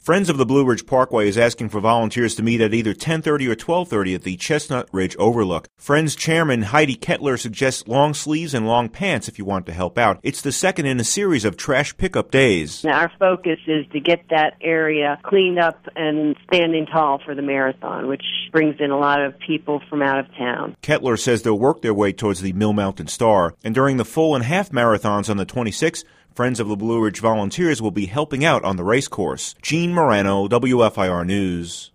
Friends of the Blue Ridge Parkway is asking for volunteers to meet at either 10:30 or 12:30 at the Chestnut Ridge Overlook. Friends Chairman Heidi Kettler suggests long sleeves and long pants if you want to help out. It's the second in a series of trash pickup days. Now, our focus is to get that area cleaned up and standing tall for the marathon, which brings in a lot of people from out of town. Kettler says they'll work their way towards the Mill Mountain Star, and during the full and half marathons on the 26th, Friends of the Blue Ridge volunteers will be helping out on the race course. Gene Morano, WFIR News.